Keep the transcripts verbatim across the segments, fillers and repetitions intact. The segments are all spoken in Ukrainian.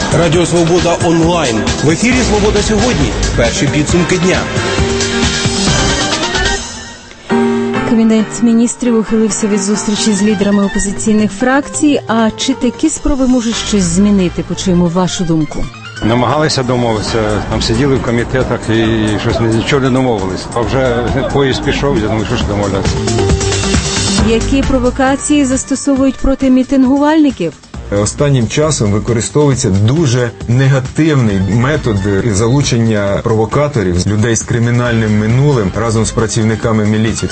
Радіо Свобода онлайн. В ефірі «Свобода сьогодні». Перші підсумки дня. Кабінет міністрів ухилився від зустрічі з лідерами опозиційних фракцій. А чи такі спроби можуть щось змінити? Почуємо вашу думку. Намагалися домовитися, там сиділи в комітетах і щось нічого не домовились. А вже поїзд пішов, я думаю, що ж домовлятися. Які провокації застосовують проти мітингувальників? Останнім часом використовується дуже негативний метод залучення провокаторів, людей з кримінальним минулим разом з працівниками міліції.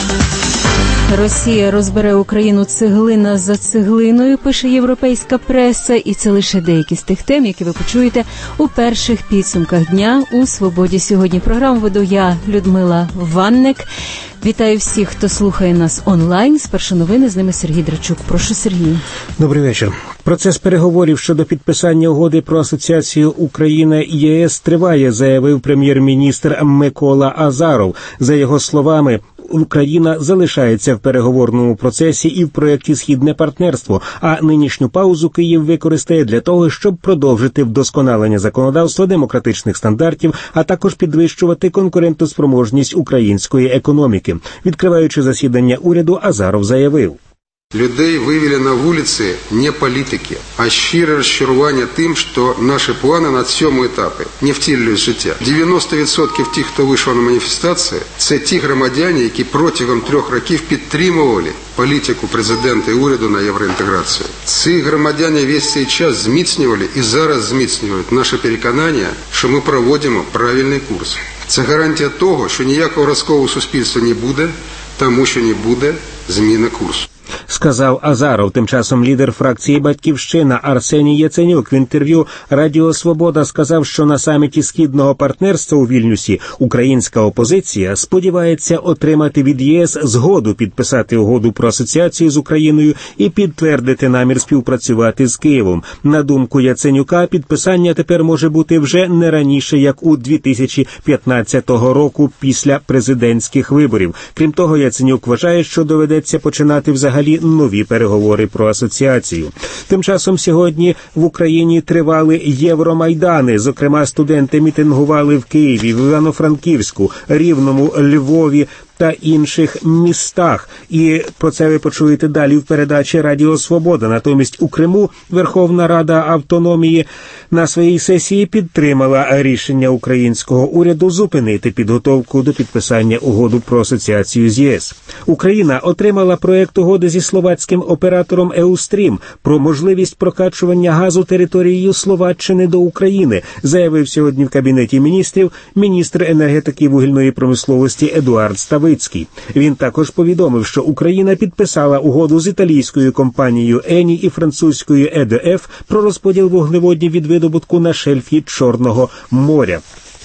Росія розбере Україну цеглина за цеглиною, пише європейська преса. І це лише деякі з тих тем, які ви почуєте у перших підсумках дня у «Свободі сьогодні». Програму веду я, Людмила Ванник. Вітаю всіх, хто слухає нас онлайн. Спершу новини, з ними Сергій Драчук. Прошу, Сергій. Добрий вечір. Процес переговорів щодо підписання угоди про асоціацію Україна-ЄС триває, заявив прем'єр-міністр Микола Азаров. За його словами, Україна залишається в переговорному процесі і в проєкті «Східне партнерство», а нинішню паузу Київ використає для того, щоб продовжити вдосконалення законодавства, демократичних стандартів, а також підвищувати конкурентоспроможність української економіки. Відкриваючи засідання уряду, Азаров заявив: людей вивели на вулиці не політики, а щире розчарування тим, що наші плани на цьому етапі не втілюють в життя. дев'яносто відсотків тих, хто вийшов на маніфестації, це ті громадяни, які протягом трьох років підтримували політику президента і уряду на євроінтеграцію. Ці громадяни весь цей час зміцнювали і зараз зміцнюють наше переконання, що ми проводимо правильний курс. Це гарантія того, що ніякого розколу суспільства не буде, тому що не буде зміни курсу. Сказав Азаров. Тим часом лідер фракції «Батьківщина» Арсеній Яценюк в інтерв'ю Радіо Свобода сказав, що на саміті Східного партнерства у Вільнюсі українська опозиція сподівається отримати від ЄС згоду підписати угоду про асоціацію з Україною і підтвердити намір співпрацювати з Києвом. На думку Яценюка, підписання тепер може бути вже не раніше, як у дві тисячі п'ятнадцятого року після президентських виборів. Крім того, Яценюк вважає, що доведеться починати взагалі нові переговори про асоціацію. Тим часом сьогодні в Україні тривали Євромайдани. Зокрема, студенти мітингували в Києві, в Івано-Франківську, Рівному, Львові та інших містах. І про це ви почуєте далі в передачі «Радіо Свобода». Натомість у Криму Верховна Рада Автономії на своїй сесії підтримала рішення українського уряду зупинити підготовку до підписання угоди про асоціацію з ЄС. Україна отримала проект угоди зі словацьким оператором «Еустрім» про можливість прокачування газу територією Словаччини до України, заявив сьогодні в Кабінеті міністрів міністр енергетики і вугільної промисловості Едуард Ставицький. Він також повідомив, що Україна підписала угоду з італійською компанією «Ені» і французькою «Е Де Еф» про розподіл вуглеводнів від видобутку на шельфі Чорного моря.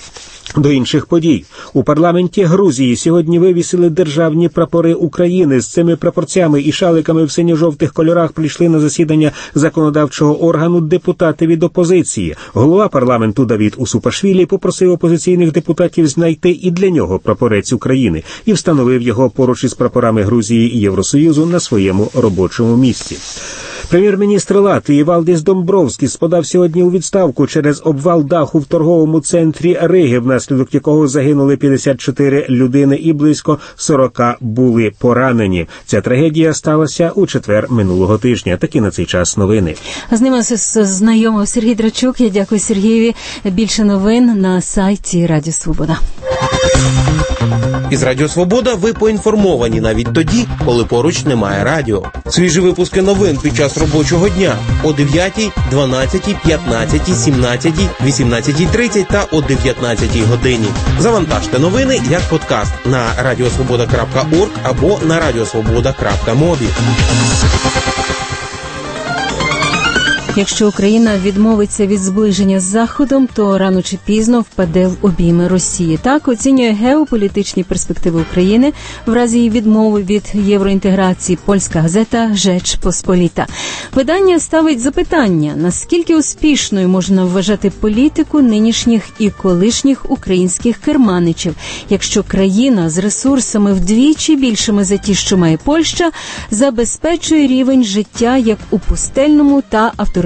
До інших подій. У парламенті Грузії сьогодні вивісили державні прапори України. З цими прапорцями і шаликами в синьо-жовтих кольорах прийшли на засідання законодавчого органу депутати від опозиції. Голова парламенту Давід Усупашвілі попросив опозиційних депутатів знайти і для нього прапорець України і встановив його поруч із прапорами Грузії і Євросоюзу на своєму робочому місці. Прем'єр-міністр Латвії Валдіс Домбровскіс подав сьогодні у відставку через обвал даху в торговому центрі Риги, внаслідок якого загинули п'ятдесят чотири людини і близько сорок були поранені. Ця трагедія сталася у четвер минулого тижня. Такі на цей час новини. З ними знайомив Сергій Драчук. Я дякую Сергієві. Більше новин на сайті Радіо Свобода. Із Радіо Свобода ви поінформовані навіть тоді, коли поруч немає радіо. Свіжі випуски новин під час робочого дня о дев'ятій, дванадцятій, п'ятнадцятій, сімнадцятій, вісімнадцятій тридцять та о дев'ятнадцятій годині. Завантажте новини як подкаст на радіосвобода крапка орг або на радіосвобода крапка мобі. Якщо Україна відмовиться від зближення з Заходом, то рано чи пізно впаде в обійми Росії. Так оцінює геополітичні перспективи України в разі її відмови від євроінтеграції польська газета «Rzecz Pospolita». Видання ставить запитання, наскільки успішною можна вважати політику нинішніх і колишніх українських керманичів, якщо країна з ресурсами вдвічі більшими за ті, що має Польща, забезпечує рівень життя як у пустельному та авторитарному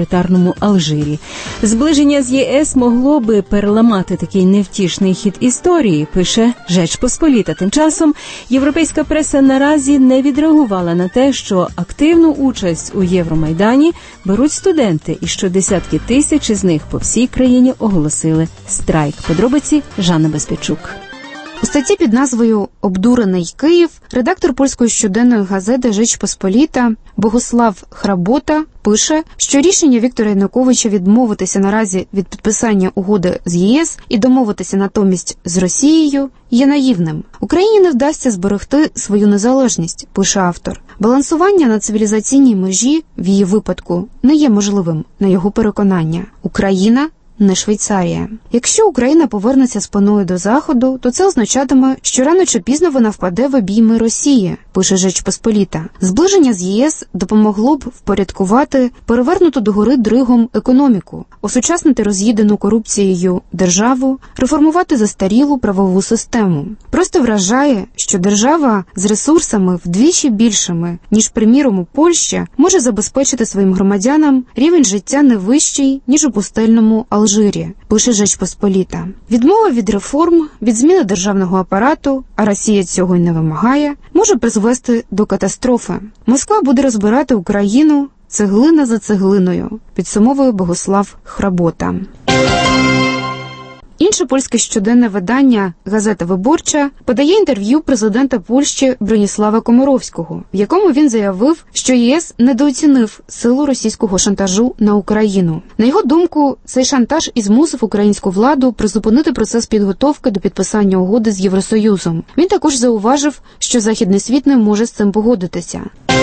авторитарному Алжирі. Зближення з ЄС могло би переламати такий невтішний хід історії, пише Жеч Посполіта. Тим часом європейська преса наразі не відреагувала на те, що активну участь у Євромайдані беруть студенти і що десятки тисяч із них по всій країні оголосили страйк. Подробиці Жанна Безпечук. У статті під назвою «Обдурений Київ» редактор польської щоденної газети «Жеч Посполіта» Богослав Хработа пише, що рішення Віктора Януковича відмовитися наразі від підписання угоди з ЄС і домовитися натомість з Росією є наївним. Україні не вдасться зберегти свою незалежність, пише автор. Балансування на цивілізаційній межі в її випадку не є можливим, на його переконання. Україна – не Швейцарія. Якщо Україна повернеться спиною до Заходу, то це означатиме, що рано чи пізно вона впаде в обійми Росії, пише Жеч Посполіта. Зближення з ЄС допомогло б впорядкувати перевернуту догори дригом економіку, осучаснити роз'їдену корупцією державу, реформувати застарілу правову систему. Просто вражає, що держава з ресурсами вдвічі більшими, ніж, приміром, у Польщі, може забезпечити своїм громадянам рівень життя не вищий, ніж у пустельному Алжирі, пише Жеч Посполіта. Відмова від реформ, від зміни державного апарату, а Росія цього й не вимагає, може призвести до катастрофи. Москва буде розбирати Україну цеглина за цеглиною, підсумовує Богослав Хработа. Інше польське щоденне видання «Газета Виборча» подає інтерв'ю президента Польщі Броніслава Комаровського, в якому він заявив, що ЄС недооцінив силу російського шантажу на Україну. На його думку, цей шантаж і змусив українську владу призупинити процес підготовки до підписання угоди з Євросоюзом. Він також зауважив, що західний світ не може з цим погодитися.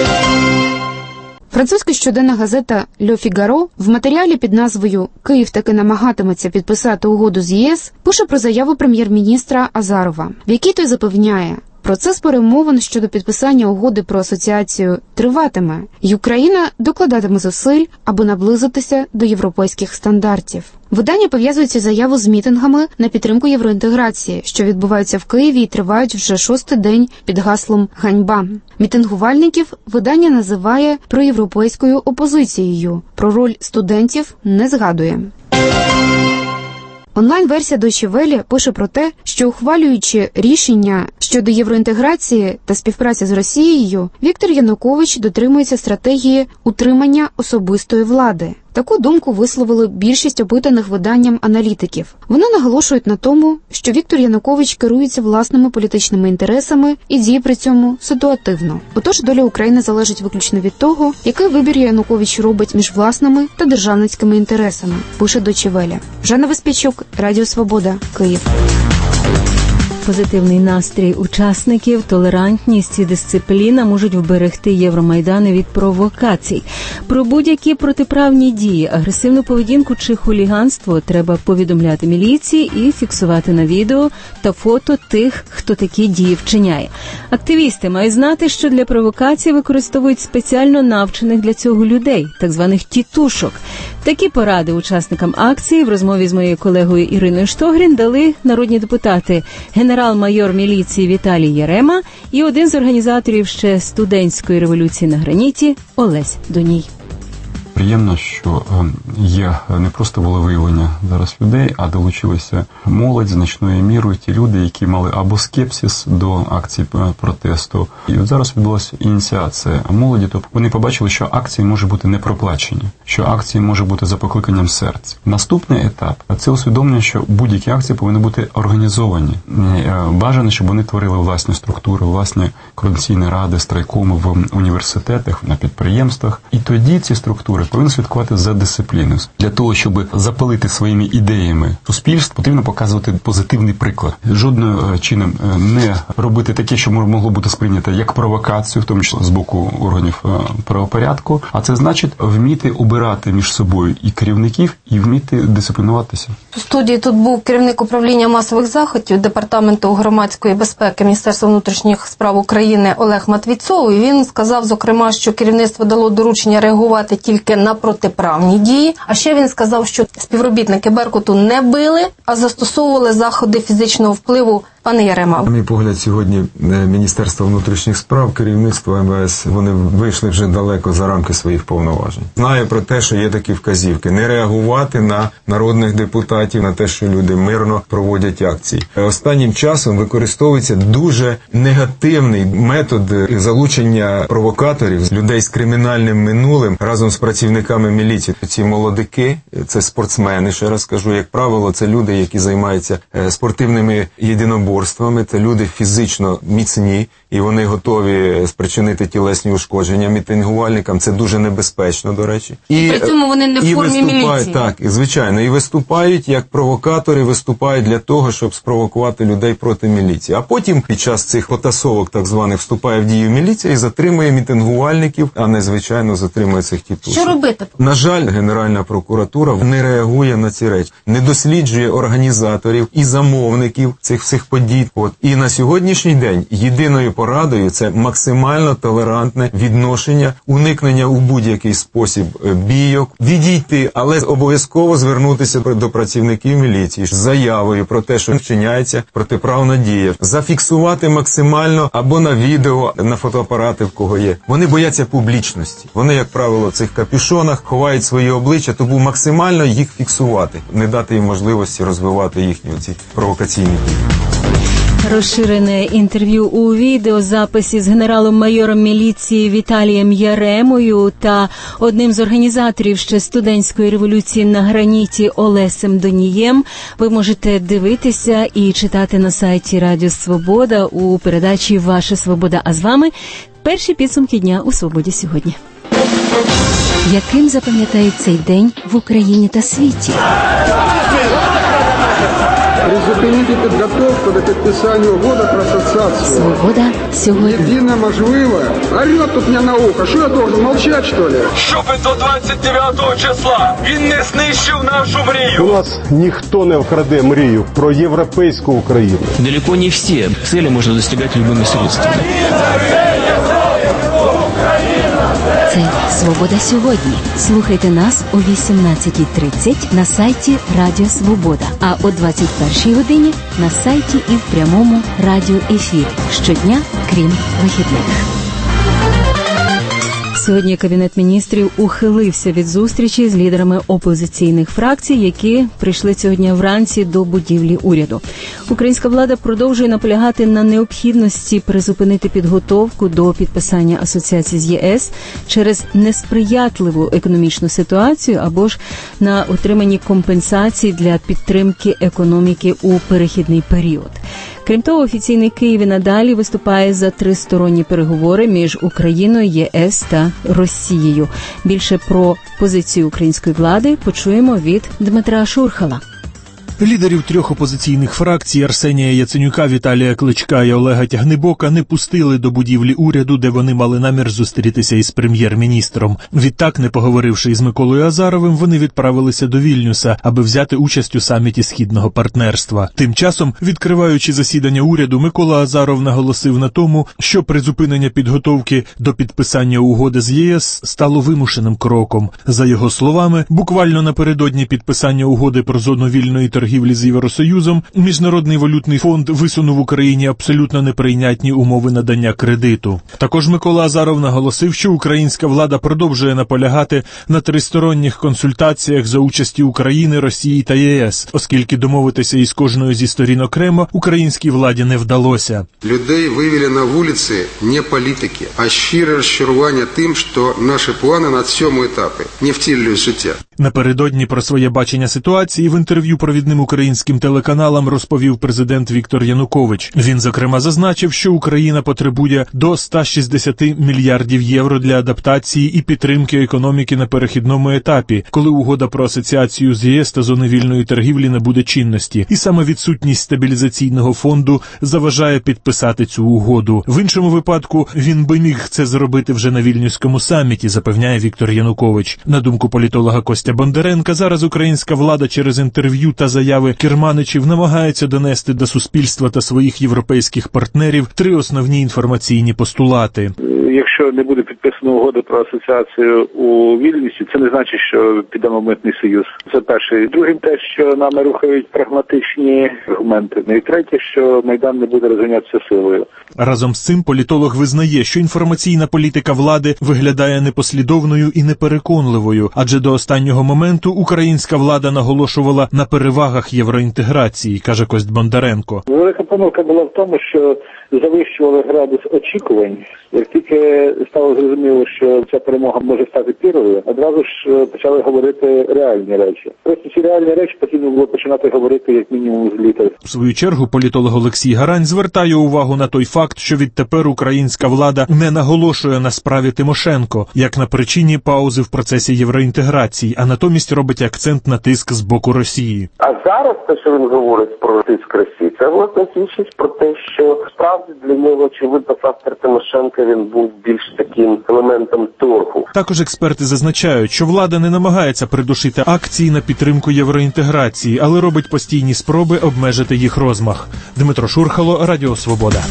Французька щоденна газета «Ле Фігаро» в матеріалі під назвою «Київ таки намагатиметься підписати угоду з ЄС» пише про заяву прем'єр-міністра Азарова, в якій той запевняє, процес перемовин щодо підписання угоди про асоціацію триватиме, і Україна докладатиме зусиль, аби наблизитися до європейських стандартів. Видання пов'язує цю заяву з мітингами на підтримку євроінтеграції, що відбуваються в Києві і тривають вже шостий день під гаслом «Ганьба». Мітингувальників видання називає проєвропейською опозицією, про роль студентів не згадує. Онлайн-версія Deutsche Welle пише про те, що, ухвалюючи рішення щодо євроінтеграції та співпраці з Росією, Віктор Янукович дотримується стратегії утримання особистої влади. Таку думку висловили більшість опитаних виданням аналітиків. Вони наголошують на тому, що Віктор Янукович керується власними політичними інтересами і діє при цьому ситуативно. Отож, доля України залежить виключно від того, який вибір Янукович робить між власними та державницькими інтересами, пише Deutsche Welle. Жанна Безпечук, Радіо Свобода, Київ. Позитивний настрій учасників, толерантність і дисципліна можуть вберегти Євромайдани від провокацій. Про будь-які протиправні дії, агресивну поведінку чи хуліганство треба повідомляти міліції і фіксувати на відео та фото тих, хто такі дії вчиняє. Активісти мають знати, що для провокацій використовують спеціально навчених для цього людей, так званих тітушок. Такі поради учасникам акції в розмові з моєю колегою Іриною Штогрін дали народні депутати генерал-майор міліції Віталій Ярема і один з організаторів ще студентської революції на граніті Олесь Доній. Приємно, що є не просто волевиявлення зараз людей, а долучилися молодь значною мірою, ті люди, які мали або скепсис до акцій протесту. І от зараз відбулася ініціація молоді, тобто вони побачили, що акції можуть бути не проплачені, що акції можуть бути за покликанням серця. Наступний етап – це усвідомлення, що будь-які акції повинні бути організовані. Бажано, щоб вони творили власні структури, власні координаційні ради, страйкоми в університетах, на підприємствах. І тоді ці структури повинні слідкувати за дисципліною. Для того, щоб запалити своїми ідеями суспільство, потрібно показувати позитивний приклад. Жодним чином не робити таке, що могло бути сприйнято як провокацію, в тому числі з боку органів правопорядку, а це значить вміти обирати між собою і керівників, і вміти дисциплінуватися. У студії тут був керівник управління масових заходів Департаменту громадської безпеки Міністерства внутрішніх справ України Олег Матвійцов. І він сказав, зокрема, що керівництво дало доручення реагувати тільки на протиправні дії. А ще він сказав, що співробітники Беркуту не били, а застосовували заходи фізичного впливу Пане Ярема. На мій погляд, сьогодні Міністерство внутрішніх справ, керівництво ем ве ес, вони вийшли вже далеко за рамки своїх повноважень. Знає про те, що є такі вказівки. Не реагувати на народних депутатів, на те, що люди мирно проводять акції. Останнім часом використовується дуже негативний метод залучення провокаторів, людей з кримінальним минулим разом з працівниками міліції. Ці молодики, це спортсмени, ще раз кажу, як правило, це люди, які займаються спортивними єдиноборствами, це люди фізично міцні, і вони готові спричинити тілесні ушкодження мітингувальникам. Це дуже небезпечно, до речі. І при цьому вони не в формі міліції. Так, звичайно, і виступають як провокатори, виступають для того, щоб спровокувати людей проти міліції. А потім під час цих потасовок, так званих, вступає в дію міліція і затримує мітингувальників, а не, звичайно, затримує цих тітушок. Що робити? На жаль, Генеральна прокуратура не реагує на ці речі, не досліджує організаторів і замовників цих всіх подій. От. І на сьогоднішній день єдиною порадою це максимально толерантне відношення, уникнення у будь-який спосіб бійок, відійти, але обов'язково звернутися до працівників міліції з заявою про те, що вчиняється протиправна дія, зафіксувати максимально або на відео, на фотоапарати, в кого є. Вони бояться публічності. Вони, як правило, в цих капюшонах ховають свої обличчя, тому максимально їх фіксувати, не дати їм можливості розвивати їхні оці провокаційні дії. Розширене інтерв'ю у відеозаписі з генералом-майором міліції Віталієм Яремою та одним з організаторів ще студентської революції на граніті Олесем Донієм ви можете дивитися і читати на сайті Радіо Свобода у передачі «Ваша Свобода». А з вами перші підсумки дня у «Свободі сьогодні». Яким запам'ятає цей день в Україні та світі? Призупинити підготовку до підписання угоди про асоціацію. Свобода сьогодні. Єдине можливе. Орет тут мені на ухо. Що я должен молчать, що ли? Щоб до двадцять дев'ятого числа він не знищив нашу мрію. У нас ніхто не вкраде мрію про європейську Україну. Далеко не всі цілі можна досягати любими средствами. Це «Свобода сьогодні». Слухайте нас о вісімнадцятій тридцять на сайті Радіо Свобода, а о двадцять першій годині на сайті і в прямому радіоефірі. Щодня, крім вихідних. Сьогодні Кабінет міністрів ухилився від зустрічі з лідерами опозиційних фракцій, які прийшли сьогодні вранці до будівлі уряду. Українська влада продовжує наполягати на необхідності призупинити підготовку до підписання асоціації з ЄС через несприятливу економічну ситуацію або ж на отриманні компенсацій для підтримки економіки у перехідний період. Крім того, офіційний Київ і надалі виступає за тристоронні переговори між Україною, ЄС та Росією. Більше про позицію української влади почуємо від Дмитра Шурхала. Лідерів трьох опозиційних фракцій Арсенія Яценюка, Віталія Кличка і Олега Тягнибока не пустили до будівлі уряду, де вони мали намір зустрітися із прем'єр-міністром. Відтак, не поговоривши із Миколою Азаровим, вони відправилися до Вільнюса, аби взяти участь у саміті Східного партнерства. Тим часом, відкриваючи засідання уряду, Микола Азаров наголосив на тому, що призупинення підготовки до підписання угоди з ЄС стало вимушеним кроком. За його словами, буквально напередодні підписання угоди про зону вільної торгівлі торгівлі з Євросоюзом, Міжнародний валютний фонд висунув Україні абсолютно неприйнятні умови надання кредиту. Також Микола Азаров наголосив, що українська влада продовжує наполягати на тристоронніх консультаціях за участі України, Росії та ЄС, оскільки домовитися із кожною зі сторін окремо українській владі не вдалося. Людей вивели на вулиці не політики, а щире розчарування тим, що наші плани на цьому етапі не втілюють життя. Напередодні про своє бачення ситуації в інтерв'ю провідним українським телеканалам розповів президент Віктор Янукович. Він, зокрема, зазначив, що Україна потребує до ста шістдесяти мільярдів євро для адаптації і підтримки економіки на перехідному етапі, коли угода про асоціацію з ЄС та зони вільної торгівлі набуде чинності. І саме відсутність стабілізаційного фонду заважає підписати цю угоду. В іншому випадку він би міг це зробити вже на Вільнюському саміті, запевняє Віктор Янукович. На думку політолога Костя Костя Бондаренка, зараз українська влада через інтерв'ю та заяви керманичів намагається донести до суспільства та своїх європейських партнерів три основні інформаційні постулати. Якщо не буде підписано угода про асоціацію у Вільнюсі, це не значить, що підемо в митний союз. Це перше. Друге, те, що нами рухають прагматичні аргументи. Ну і третє, що Майдан не буде розганятися силою. Разом з цим політолог визнає, що інформаційна політика влади виглядає непослідовною і непереконливою, адже до останнього моменту українська влада наголошувала на перевагах євроінтеграції, каже Кость Бондаренко. Велика помилка була в тому, що завищували градус очікувань. Як тільки стало зрозуміло, що ця перемога може стати піровою, одразу ж почали говорити реальні речі. Просто ці реальні речі потрібно було починати говорити як мінімум з літа. В свою чергу політолог Олексій Гарань звертає увагу на той факт, що відтепер українська влада не наголошує на справі Тимошенко, як на причині паузи в процесі євроінтеграції, а натомість робить акцент на тиск з боку Росії. А зараз те, що він говорить про тиск Росії, це власне свідчить про те, що справді для нього, очевидно, фактор Тимошенка він був більш таким елементом торгу. Також експерти зазначають, що влада не намагається придушити акції на підтримку євроінтеграції, але робить постійні спроби обмежити їх розмах. Дмитро Шурхало, Радіо Свобода.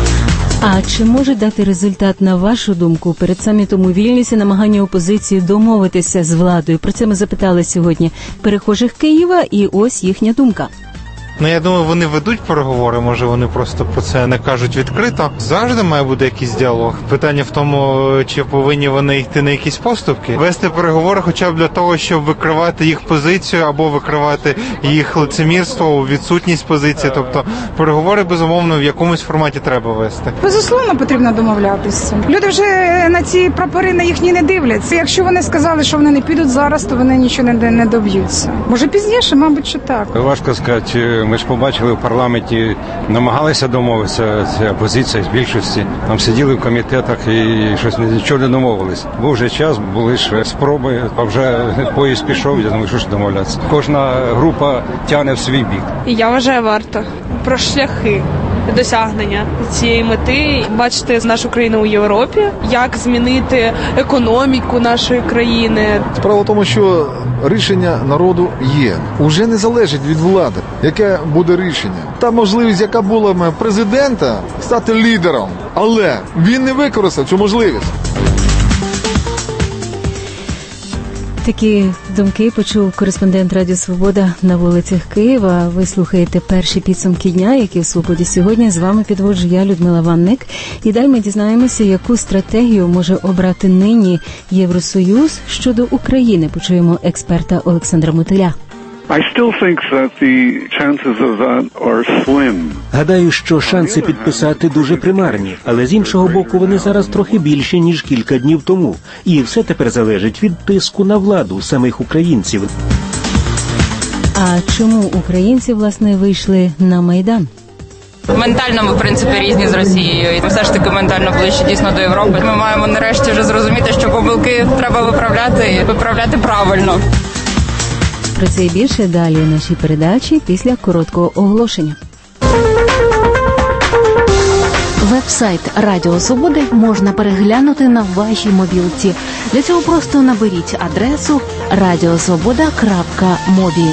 А чи може дати результат, на вашу думку, перед самітом у Вільнюсі намагання опозиції домовитися з владою? Про це ми запитали сьогодні перехожих Києва, і ось їхня думка. Ну, я думаю, вони ведуть переговори, може вони просто про це не кажуть відкрито. Завжди має бути якийсь діалог. Питання в тому, чи повинні вони йти на якісь поступки. Вести переговори хоча б для того, щоб викривати їх позицію або викривати їх лицемірство, відсутність позиції. Тобто переговори, безумовно, в якомусь форматі треба вести. Безусловно, потрібно домовлятися. Люди вже на ці прапори на їхні не дивляться. Якщо вони сказали, що вони не підуть зараз, то вони нічого не, не доб'ються. Може пізніше, мабуть, що так. Важко сказати. Ми ж побачили в парламенті, намагалися домовитися, ця опозиція з більшості. Там сиділи в комітетах і щось нічого не домовились. Був вже час, були ж спроби, а вже поїзд пішов, я думаю, що ж домовлятися. Кожна група тягне в свій бік. Я вважаю, варто. Про шляхи досягнення цієї мети, бачити нашу країну у Європі, як змінити економіку нашої країни. Справа в тому, що рішення народу є. Уже не залежить від влади, яке буде рішення. Та можливість, яка була в президента, стати лідером. Але він не використав цю можливість. Такі думки почув кореспондент Радіо Свобода на вулицях Києва. Ви слухаєте перші підсумки дня, які в Свободі сьогодні. З вами підводжу я, Людмила Ванник. І далі ми дізнаємося, яку стратегію може обрати нині Євросоюз щодо України. Почуємо експерта Олександра Мотиля. I still think that the chances of that are slim. Гадаю, що шанси підписати дуже примарні, але з іншого боку вони зараз трохи більші, ніж кілька днів тому. І все тепер залежить від тиску на владу самих українців. А чому українці, власне, вийшли на Майдан? Ментально ми, в принципі, різні з Росією. І все ж таки ментально ближче дійсно до Європи. Ми маємо нарешті вже зрозуміти, що помилки треба виправляти і виправляти правильно. Про це і більше далі у нашій передачі після короткого оголошення. Веб-сайт Радіо Свободи можна переглянути на вашій мобілці. Для цього просто наберіть адресу радіосвобода крапка мобі.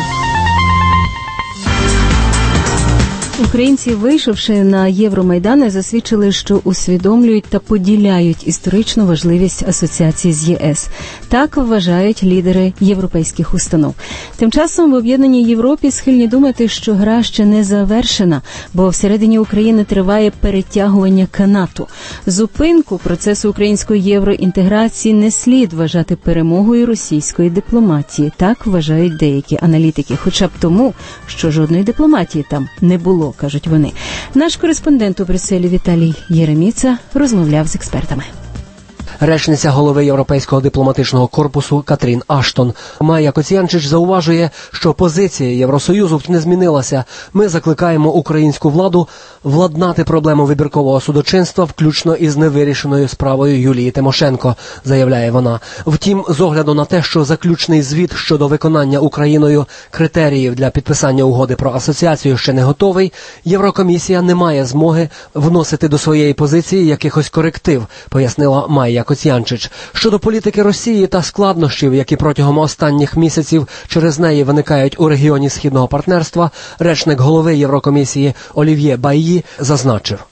Українці, вийшовши на Євромайдани, засвідчили, що усвідомлюють та поділяють історичну важливість асоціації з ЄС. Так вважають лідери європейських установ. Тим часом в Об'єднаній Європі схильні думати, що гра ще не завершена, бо всередині України триває перетягування канату. Зупинку процесу української євроінтеграції не слід вважати перемогою російської дипломатії. Так вважають деякі аналітики, хоча б тому, що жодної дипломатії там не було, кажуть вони. Наш кореспондент у Брюсселі Віталій Єреміца розмовляв з експертами. Речниця голови Європейського дипломатичного корпусу Катрін Аштон. Майя Коціянчич зауважує, що позиція Євросоюзу не змінилася. Ми закликаємо українську владу владнати проблему вибіркового судочинства, включно із невирішеною справою Юлії Тимошенко, заявляє вона. Втім, з огляду на те, що заключний звіт щодо виконання Україною критеріїв для підписання угоди про асоціацію ще не готовий, Єврокомісія не має змоги вносити до своєї позиції якихось коректив, пояснила Майя Коцянчич. Щодо політики Росії та складнощів, які протягом останніх місяців через неї виникають у регіоні Східного партнерства, речник голови Єврокомісії Олів'є Байї зазначив.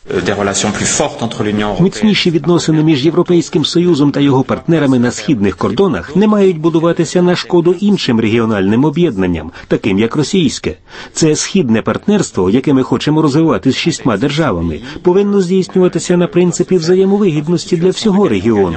Міцніші відносини між Європейським Союзом та його партнерами на східних кордонах не мають будуватися на шкоду іншим регіональним об'єднанням, таким як російське. Це східне партнерство, яке ми хочемо розвивати з шістьма державами, повинно здійснюватися на принципі взаємовигідності для всього регіону.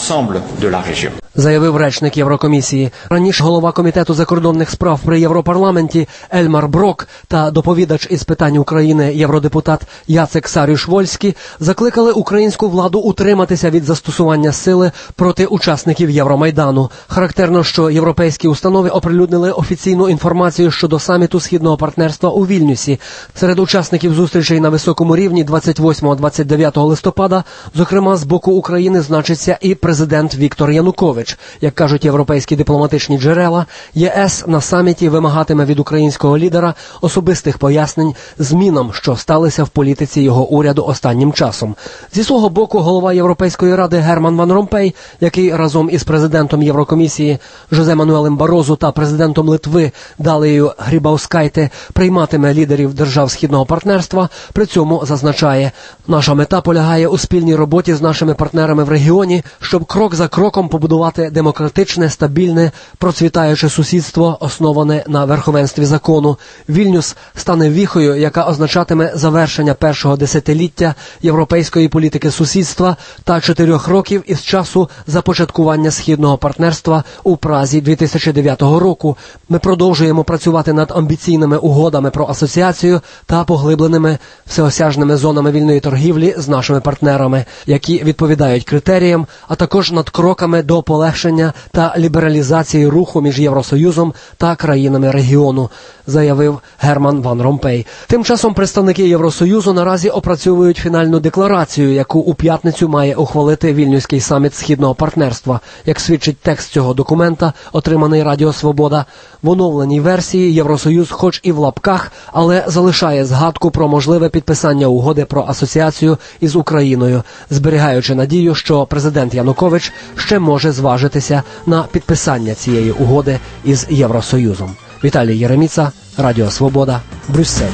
Заявив речник Єврокомісії. Раніше голова Комітету закордонних справ при Європарламенті Ельмар Брок та доповідач із питань України євродепутат Яцек Сарюш-Вольський закликали українську владу утриматися від застосування сили проти учасників Євромайдану. Характерно, що європейські установи оприлюднили офіційну інформацію щодо саміту Східного партнерства у Вільнюсі. Серед учасників зустрічей на високому рівні двадцять восьмого - двадцять дев'ятого листопада, зокрема з боку України, значиться і президент Віктор Янукович. Як кажуть європейські дипломатичні джерела, ЄС на саміті вимагатиме від українського лідера особистих пояснень змінам, що сталися в політиці його уряду останнім часом. Зі свого боку, голова Європейської ради Герман Ван Ромпей, який разом із президентом Єврокомісії Жозе Мануелем Барозу та президентом Литви Далією Грібаускайте прийматиме лідерів держав Східного партнерства, при цьому зазначає: наша мета полягає у спільній роботі з нашими партнерами в регіоні, щоб крок за кроком побудувати демократичне, стабільне, процвітаюче сусідство, основане на верховенстві закону. Вільнюс стане віхою, яка означатиме завершення першого десятиліття європейської політики сусідства та чотирьох років із часу започаткування Східного партнерства у Празі дві тисячі дев'ятого року. Ми продовжуємо працювати над амбіційними угодами про асоціацію та поглибленими всеосяжними зонами вільної торгівлі з нашими партнерами, які відповідають критеріям, а також над кроками до полегшення та лібералізації руху між Євросоюзом та країнами регіону, заявив Герман Ван Ромпей. Тим часом представники Євросоюзу наразі опрацьовують фінальну декларацію, яку у п'ятницю має ухвалити Вільнюський саміт Східного партнерства. Як свідчить текст цього документа, отриманий Радіо Свобода, в оновленій версії Євросоюз хоч і в лапках, але залишає згадку про можливе підписання угоди про асоціацію із Україною, зберігаючи надію, що президент Янукович ще може зважитися на підписання цієї угоди із Євросоюзом. Віталій Єреміца, Радіо Свобода, Брюссель.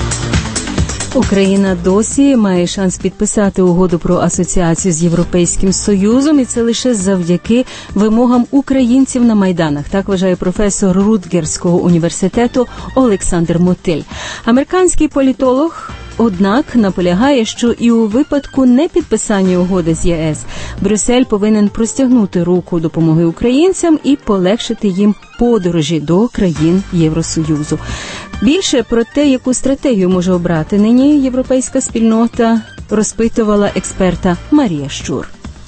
Україна досі має шанс підписати угоду про асоціацію з Європейським Союзом, і це лише завдяки вимогам українців на Майданах. Так вважає професор Рутгерського університету Олександр Мотиль. Американський політолог, однак, наполягає, що і у випадку непідписання угоди з ЄС Брюссель повинен простягнути руку допомоги українцям і полегшити їм подорожі до країн Євросоюзу. Більше про те, яку стратегію може обрати нині європейська спільнота, розпитувала експерта Марія Щур.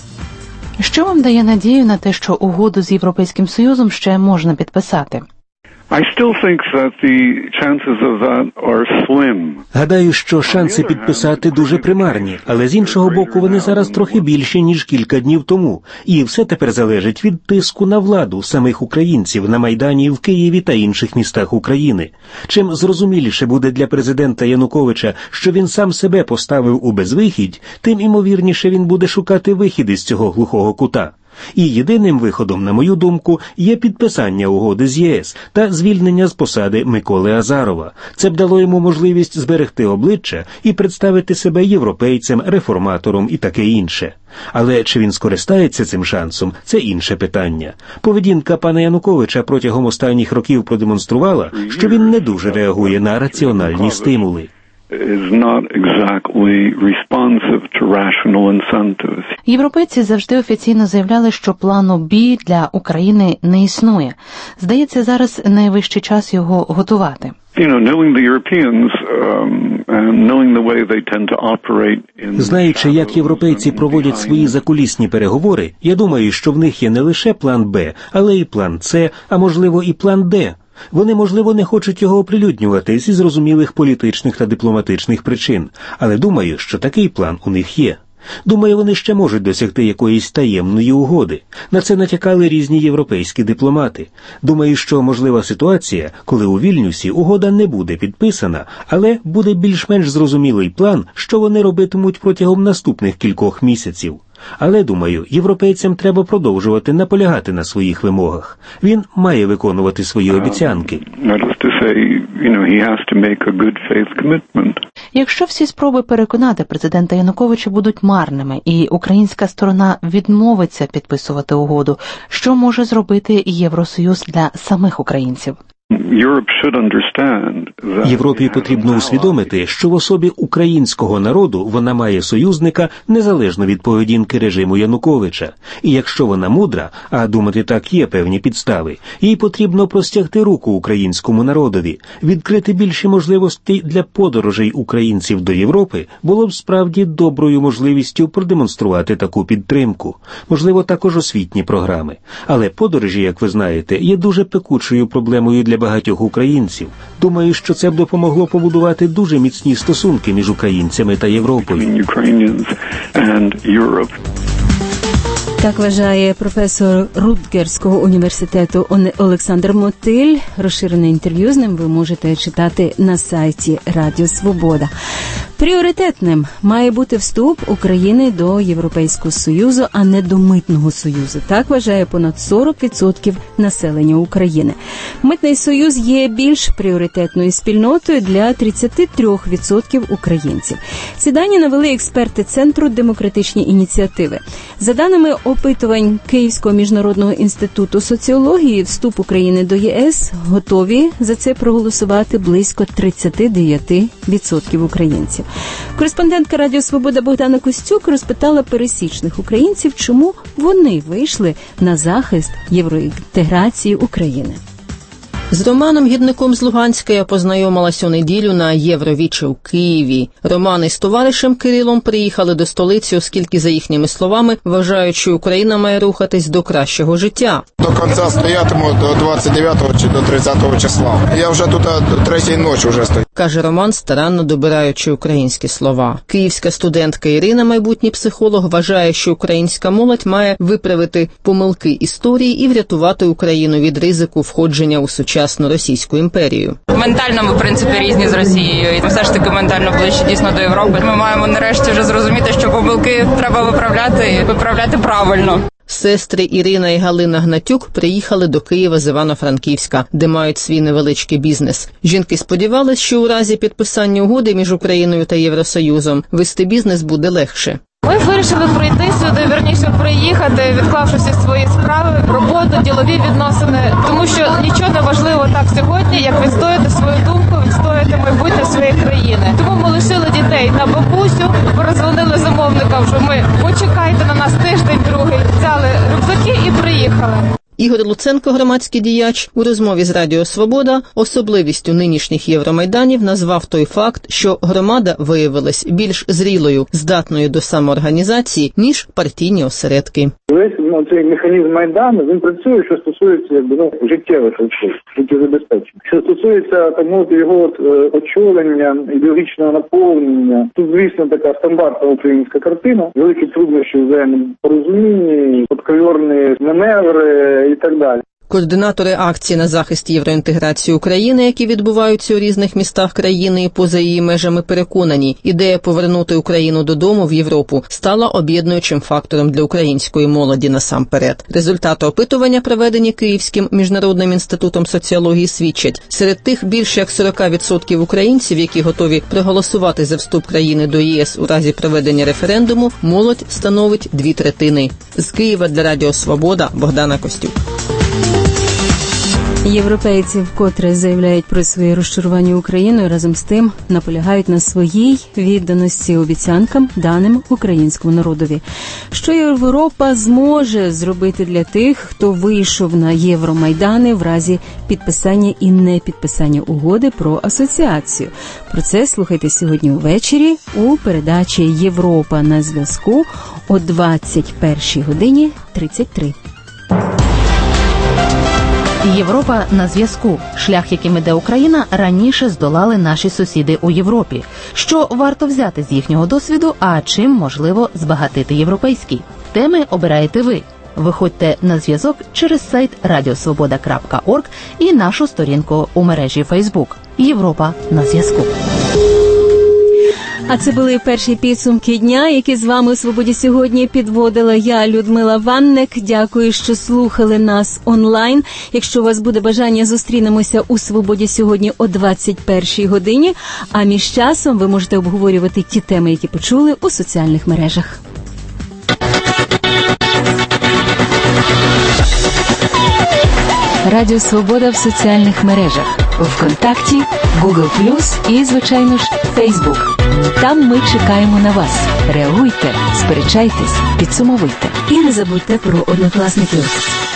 Що вам дає надію на те, що угоду з Європейським Союзом ще можна підписати? I still think that the chances of that are slim. Гадаю, що шанси підписати дуже примарні, але з іншого боку вони зараз трохи більші, ніж кілька днів тому. І все тепер залежить від тиску на владу самих українців на Майдані в Києві та інших містах України. Чим зрозуміліше буде для президента Януковича, що він сам себе поставив у безвихідь, тим імовірніше він буде шукати вихід із цього глухого кута. І єдиним виходом, на мою думку, є підписання угоди з ЄС та звільнення з посади Миколи Азарова. Це б дало йому можливість зберегти обличчя і представити себе європейцем, реформатором і таке інше. Але чи він скористається цим шансом – це інше питання. Поведінка пана Януковича протягом останніх років продемонструвала, що він не дуже реагує на раціональні стимули. Is not exactly responsive to rational incentives. Європейці завжди офіційно заявляли, що плану Б для України не існує. Здається, зараз найвищий час його готувати. You know, knowing the Europeans, um, and knowing the way they tend to operate in... Знаючи, як європейці проводять свої закулісні переговори, я думаю, що в них є не лише план Б, але і план С, а можливо і план Д. Вони, можливо, не хочуть його оприлюднювати зі зрозумілих політичних та дипломатичних причин, але думаю, що такий план у них є. Думаю, вони ще можуть досягти якоїсь таємної угоди. На це натякали різні європейські дипломати. Думаю, що можлива ситуація, коли у Вільнюсі угода не буде підписана, але буде більш-менш зрозумілий план, що вони робитимуть протягом наступних кількох місяців. Але, думаю, європейцям треба продовжувати наполягати на своїх вимогах. Він має виконувати свої обіцянки. Якщо всі спроби переконати президента Януковича будуть марними і українська сторона відмовиться підписувати угоду, що може зробити Євросоюз для самих українців? Європі потрібно усвідомити, що в особі українського народу вона має союзника незалежно від поведінки режиму Януковича. І якщо вона мудра, а думати так є певні підстави, їй потрібно простягти руку українському народові. Відкрити більші можливості для подорожей українців до Європи було б справді доброю можливістю продемонструвати таку підтримку. Можливо, також освітні програми. Але подорожі, як ви знаєте, є дуже пекучою проблемою для багатьох українців. Думаю, що це б допомогло побудувати дуже міцні стосунки між українцями та Європою. Так вважає професор Рутгерського університету Олександр Мотиль. Розширене інтерв'ю з ним ви можете читати на сайті Радіо Свобода. Пріоритетним має бути вступ України до Європейського Союзу, а не до Митного Союзу. Так вважає понад сорок відсотків населення України. Митний Союз є більш пріоритетною спільнотою для тридцять три відсотки українців. Ці дані навели експерти Центру демократичні ініціативи. За даними опитувань Київського міжнародного інституту соціології, вступ України до ЄС готові за це проголосувати близько тридцять дев'ять відсотків українців. Кореспондентка Радіо Свобода Богдана Костюк розпитала пересічних українців, чому вони вийшли на захист євроінтеграції України. З Романом Гірником з Луганська я познайомилася у неділю на Євровіче у Києві. Роман із товаришем Кирилом приїхали до столиці, оскільки, за їхніми словами, вважають, що Україна має рухатись до кращого життя. До кінця стоятиму до двадцять дев'ятого чи до тридцятого числа. Я вже тут третій ночі вже стою. Каже Роман, старанно добираючи українські слова. Київська студентка Ірина, майбутній психолог, вважає, що українська молодь має виправити помилки історії і врятувати Україну від ризику входження у сучасну Російську імперію. Ментально ми, в принципі, різні з Росією. І все ж таки ментально ближче дійсно до Європи. Ми маємо нарешті вже зрозуміти, що помилки треба виправляти і виправляти правильно. Сестри Ірина і Галина Гнатюк приїхали до Києва з Івано-Франківська, де мають свій невеличкий бізнес. Жінки сподівались, що у разі підписання угоди між Україною та Євросоюзом вести бізнес буде легше. Ми вирішили прийти сюди, вірніше приїхати, відклавши всі свої справи, роботу, ділові відносини, тому що нічого не важливо так сьогодні, як відстояти свою думку, відстояти майбутнє своєї країни. Тому ми лишили дітей на бабусю, перезвонили замовникам, що ми почекайте на нас тиждень, другий, взяли рюкзаки і приїхали. Ігор Луценко, громадський діяч, у розмові з Радіо Свобода особливістю нинішніх Євромайданів назвав той факт, що громада виявилась більш зрілою, здатною до самоорганізації, ніж партійні осередки. Весь ну, цей механізм Майдану, він працює, що стосується якби, ну, життєвих речей, життєзабезпечення. Що стосується тому, його от, очолення, ідеологічного наповнення, тут, звісно, така стандартна українська картина, великі труднощі в взаємопорозумінні, подковірні маневри, і так далі. Координатори акції на захист євроінтеграції України, які відбуваються у різних містах країни і поза її межами, переконані, ідея повернути Україну додому в Європу стала об'єднуючим фактором для української молоді насамперед. Результати опитування, проведені Київським міжнародним інститутом соціології, свідчать, серед тих більше як сорок відсотків українців, які готові проголосувати за вступ країни до ЄС у разі проведення референдуму, молодь становить дві третини. З Києва для Радіо Свобода Богдана Костюк. Європейці вкотре заявляють про своє розчарування Україною, разом з тим наполягають на своїй відданості обіцянкам, даним українському народові. Що Європа зможе зробити для тих, хто вийшов на Євромайдани в разі підписання і непідписання угоди про асоціацію? Про це слухайте сьогодні увечері у передачі «Європа на зв'язку» о двадцять першій годині тридцять три. Європа на зв'язку. Шлях, яким іде Україна, раніше здолали наші сусіди у Європі. Що варто взяти з їхнього досвіду, а чим можливо збагатити європейський? Теми обираєте ви. Виходьте на зв'язок через сайт радіосвобода крапка орг і нашу сторінку у мережі Фейсбук. Європа на зв'язку. А це були перші підсумки дня, які з вами у «Свободі сьогодні» підводила я, Людмила Ванник. Дякую, що слухали нас онлайн. Якщо у вас буде бажання, зустрінемося у «Свободі сьогодні» о двадцять першій годині. А між часом ви можете обговорювати ті теми, які почули у соціальних мережах. Радіо «Свобода» в соціальних мережах. ВКонтакті, Google плюс і, звичайно ж, Фейсбук. Там ми чекаємо на вас. Реагуйте, сперечайтесь, підсумовуйте. І не забудьте про однокласників.